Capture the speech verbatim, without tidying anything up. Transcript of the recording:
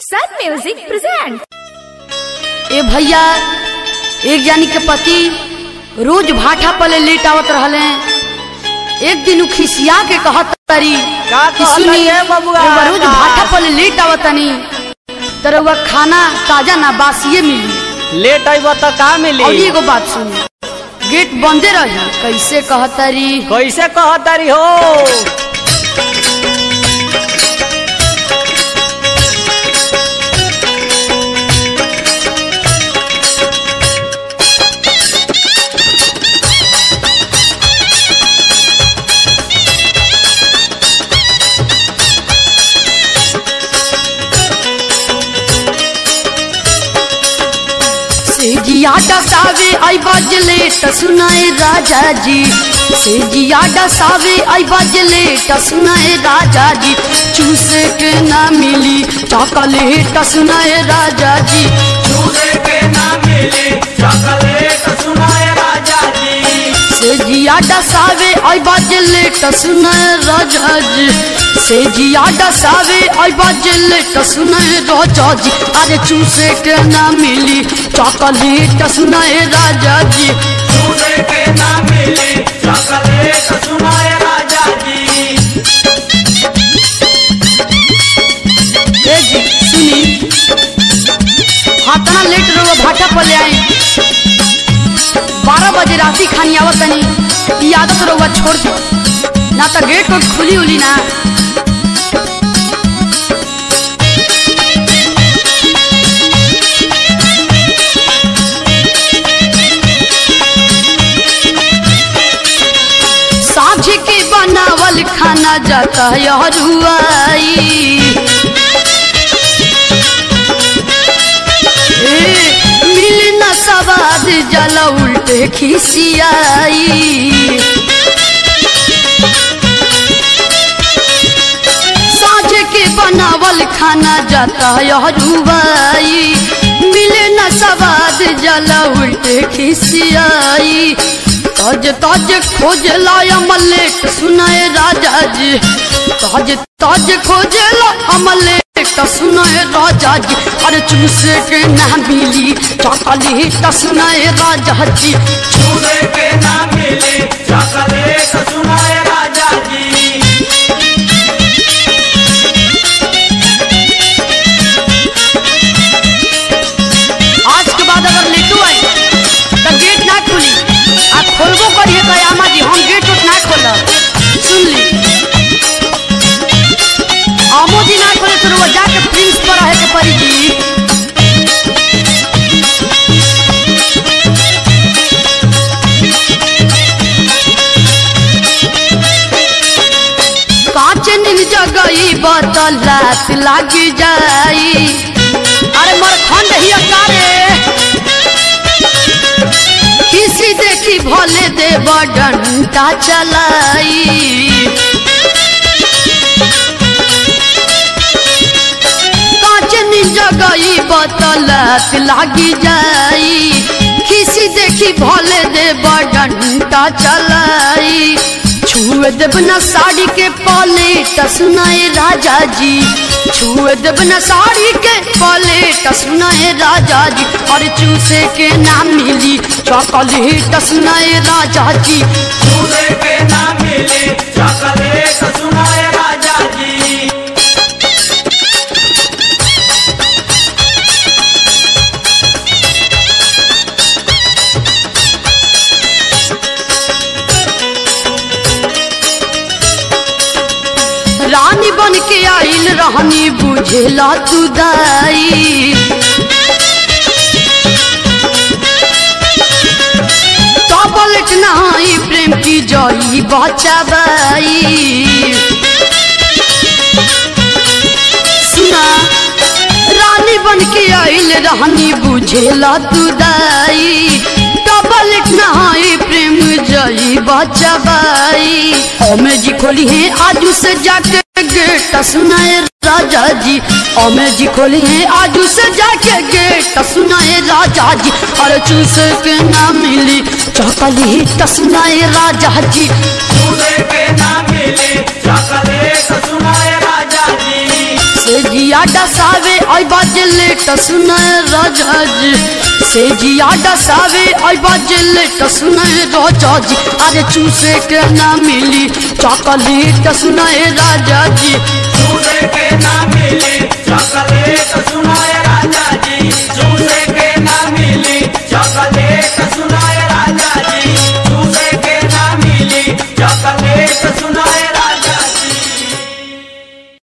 सन music present. ए भैया, एक जानी के पति रोज भाठा पले लेट आवत रहले। एक दिन खिसिया के कहत तारी कि सुनी एगो रोज भाठा पले लेट आवतनी तरवा खाना ताजा ना बासिए मिली। लेट आइबा त का मिली? और एगो बात सुनी, गेट बंदे रही। कैसे कहत तारी? कैसे कहत तारी हो? सेजिया डसावे आई बाजले त सुनाए राजा जी। सेजिया डसावे आई बाजले त सुनाए राजा जी। चूसे के ना मिली चॉकलेट सुनाए राजा जी। चूसे के ना मिली चॉकलेट सुनाए राजा जी। सेजिया डसावे आई बाजले त सुनाए राजा जी। सेजिया डसावे आई बाजले त सुनाए राजा जी। अरे चूसे के ना मिली चॉकलेट सुनाए राजा जी। चूसे के ना मिली चॉकलेट सुनाए राजा जी। ए जी सुनी, हाथना लेट रहो भाटा पले आई। बारह बजे राती खानी आवत तनी ई आदत रहुआ छोड़ दो ना तो गेट वोट खुली उली ना। साझ के बनावल खाना जाता हरुआई। मिल न सवाद जला उल्टे खिसियाई। साझ के बनावल खाना जाता हरुआई। मिल न सवाद जला उल्टे खिसियाई। ताज ताज खोज लाया मलेक सुनाए राजा जी। ताज ताज खोज ला मलेक सुनाए राजा जी। अरे चूसे के ना मिली चॉकलेट सुनाए राजा जी। चूसे के ना मिली चॉकलेट सुनाए राजा जी। आज के बाद अगर लेटू आई तो गेट ना खुली। आ खोलबो करिए कयामा जी, हम गेट उठ ना खोला। सुन ली, आमो जी ना खोले तो वो जाके प्रिंस पर रहे के परी जी। कांच नील जगई बतल रात लाग जाई। अरे मर खंड ही अकारे किसी देखी भोले देव डंडा चलाई। कांच जगई बतलत लागी जाई। किसी देखी भोले देव डंडा चलाई। छुए देव न साड़ी के पलेट सुनाए राजा जी। छुए देव न साड़ी के पलेट सुनाए राजा जी। और चूसे के ना मिली चॉकलेट सुनाए राजा जी। चूसे के ना मिली चॉकलेट सुनाए राजा जी। रानी बन के आइल रहनी बुझेला तू दाई। टॉबलेट नहाई प्रेम की जई बचाबाई। सुना, रानी बन के आइल रहनी बुझेला तू दाई। टॉबलेट नहाई प्रेम जई बचाबाई। ओमे जी खोली है आजू से जाके गेट सुनाए राजा जी। ओमे जी खोली है आजू से जाके गेट सुनाए राजा जी। और चूसे के ना मिली चॉकलेट सुनाए राजा जी। चूसे के ना मिली चॉकलेट सुनाए राजा जी। सेजिया डसावे आई बाज लेट सुनाए राजा जी से जिया डसावे आई बाजे लेट सुनाए राजा जी अरे चूसे के ना मिली चॉकलेट सुनाए राजा जी चूसे के ना